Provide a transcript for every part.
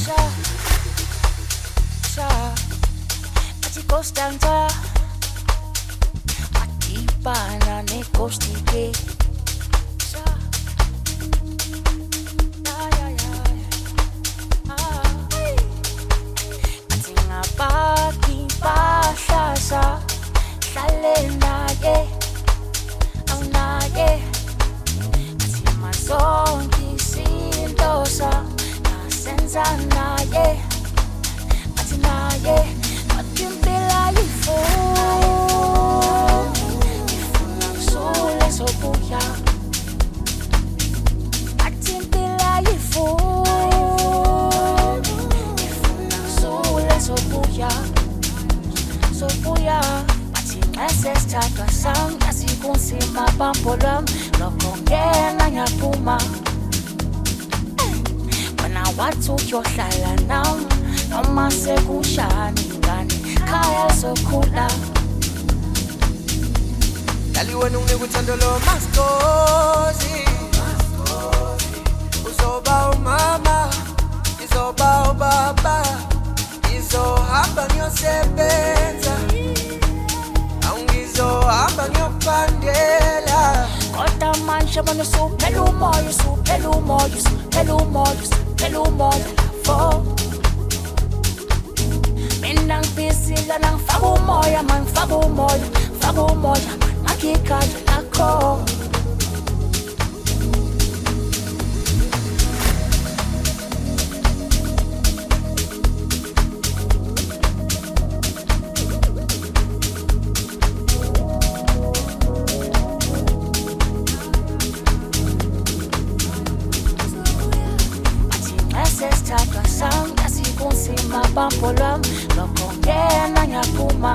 Costanza, Atipana ne costike. Atinga paki pasasa, salena ye, auna ye. Atima zonki sindosa, na senza na ye, atina ye. Sesithathwa sami asikunzima bambo lwami lokho ngena ngiyaphuma wena wathi uyohlala nami noma sekushani ngane khaya sokhula Dali wena ungikuthando lo maskozi uzoba umama izoba ubaba izohamba ngiyosebenza Hamba ngiyophandela kodwa manje bona suphela umoya suphela umoya suphela umoya suphela umoya lafo mina ngibizile nangifaka umoya mangifaka umoya makikhaya lakho sesithathwa sami asikunzima bambo lwami lokho ngena ngiyaphuma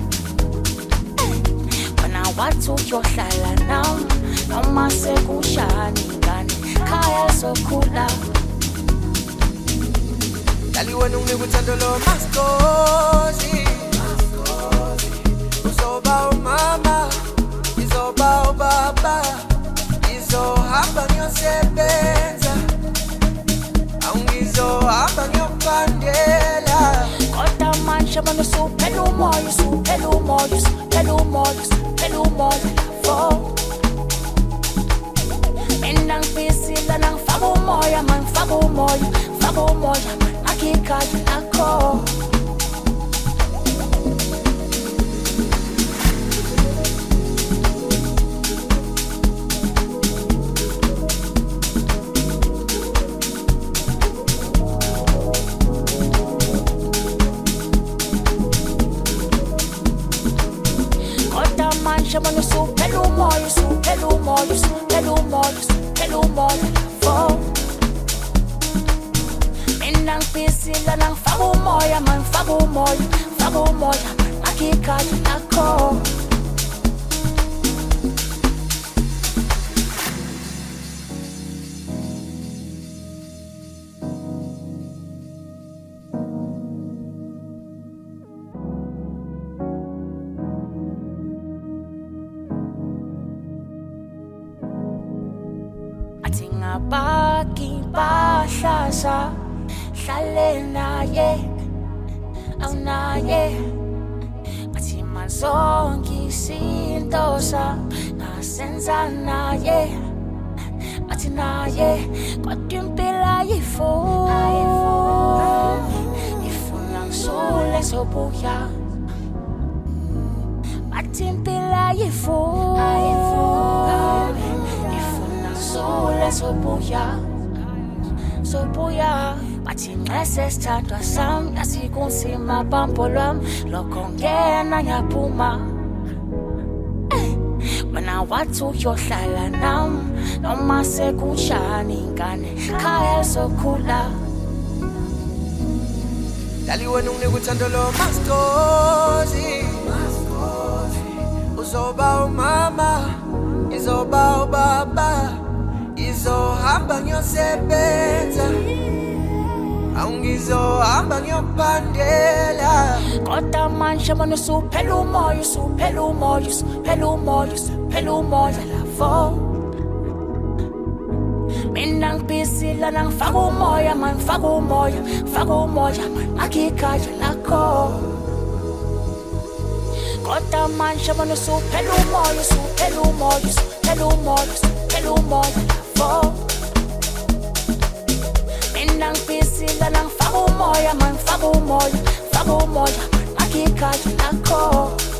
wena wathi uyohlala nami noma sekushani ngane khaya sokhula Dali wena ungikuthando lo maskozi uzoba umama izoba ubaba izohamba ngiyosebenza Hamba ngiyophandela kodwa manje bona suphela umoya suphela umoya suphela umoya suphela umoya lafo mina ngibizile nangifaka umoya mangifaka umoya makikhaya lakho Shabana suphela umoya suphela umoya suphela umoya suphela umoya lafo mina ngibizile nangifaka umoya mangifaka umoya makikhaya lakho Baki bahlasa hlale naye awunaye athi mazonke izintosa nasenza naye athi naye kodwa impela ifuna ngisule sobuya athi impela sobuya bathi sesithathwa sami asikunzima bambo lwami lokho ngena ngiyaphuma wena wathi uyohlala nami noma sekushani ngane khaya sokhula Dali wena ungikuthando lo maskozi uzoba umama izoba ubaba izohamba ngiyosebenza Angizohamba ngiyophandela kodwa manje bona suphela umoya suphela umoya suphela umoya suphela umoya lafo Mina ngibisi lana ngifaka umoya man, ngifaka umoya man, akikhaya lakho. Kodwa manje bona usuphela umoya, usuphela umoya, usuphela umoya, usuphela umoya lapho. Mina ngibisi lana ngifaka umoya man, ngifaka umoya man, akikhaya lakho.